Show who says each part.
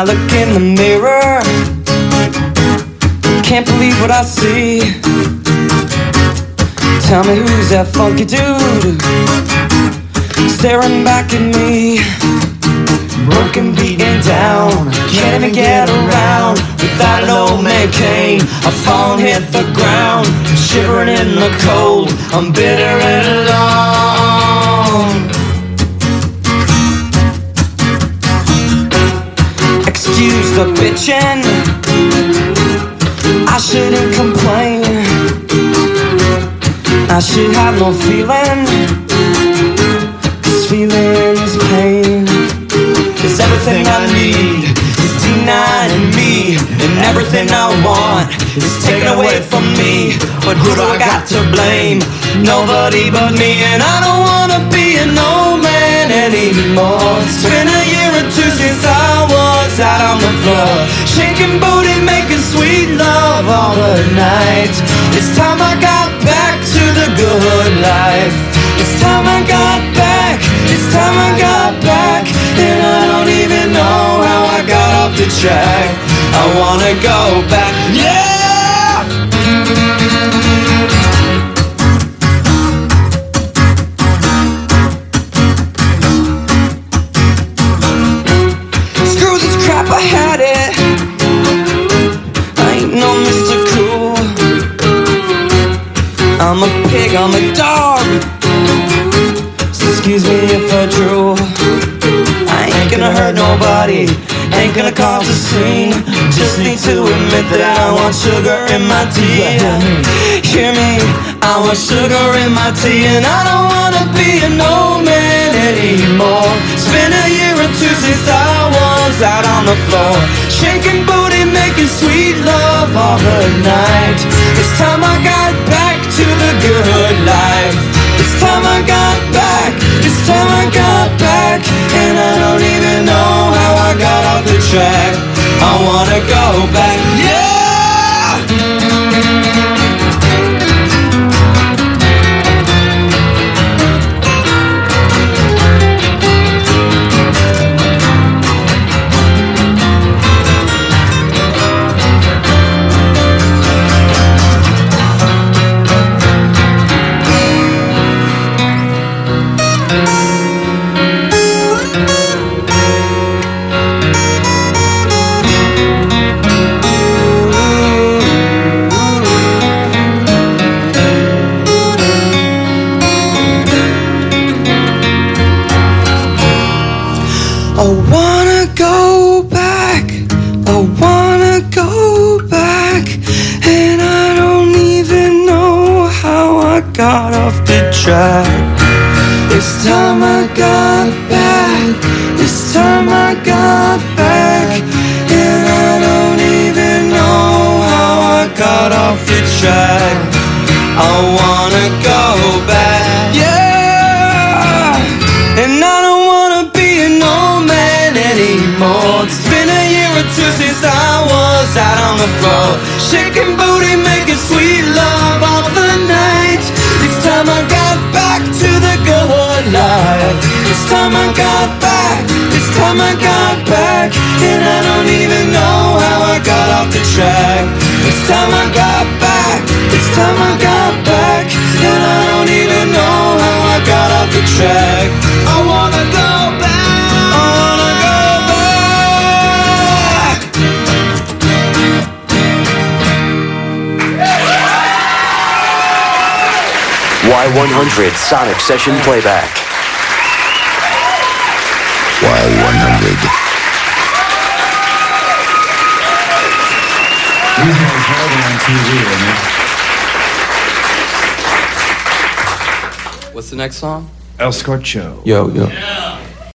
Speaker 1: I look in the mirror, can't believe what I see. Tell me who's that funky dude staring back at me? Broken, beaten down, can't even get around. Without an old man cane, I've fallen, hit the ground. I'm shivering in the cold, I'm bitter and alone. Excuse the bitchin', I shouldn't complain. I should have no feeling, 'cause feeling is pain. It's everything I need, it's denying me, and everything I want is taken away from me. But who do I got to blame? Nobody but me, and I don't wanna be an old man anymore. It's been a year or two since I was out on the floor, shaking booty, making sweet love all the night. It's time I got back to the good life. It's time I got back, it's time I got back, and I don't even know how I got off the track. I wanna go back, yeah! Screw this crap, I had it. I ain't no Mr. Cool. I'm a pig, I'm a dog. Excuse me if I drool. I ain't gonna hurt nobody, ain't gonna cause a scene. Just need to admit that I want sugar in my tea. Hear me, I want sugar in my tea, and I don't wanna be an old man anymore. It's been a year or two since I was out on the floor, shaking booty, making sweet love all the night. It's time I got back to the good life. It's time I got back, it's time I got back, and I don't even know how I got off the track. I wanna go back, yeah! I wanna go back, I wanna go back, and I don't even know how I got off the track. It's time I got back, it's time I got back, and I don't even know how I got off the track. I wanna go back, yeah, and I don't wanna be an old man anymore. It's been a year or two since I was out on the floor, shaking booty, making sweet love all the night. It's time I got back to the good life. It's time I got back, it's time I got back, and I don't even know how I got off the track. It's time I got back, it's time I got back, and I don't even know how I got off the track. I wanna go back, I wanna go back.
Speaker 2: Y100 Sonic Session Playback.
Speaker 3: Y100.
Speaker 4: These guys held on TV,
Speaker 1: What's the next song?
Speaker 4: El Scorcho.
Speaker 1: Yo.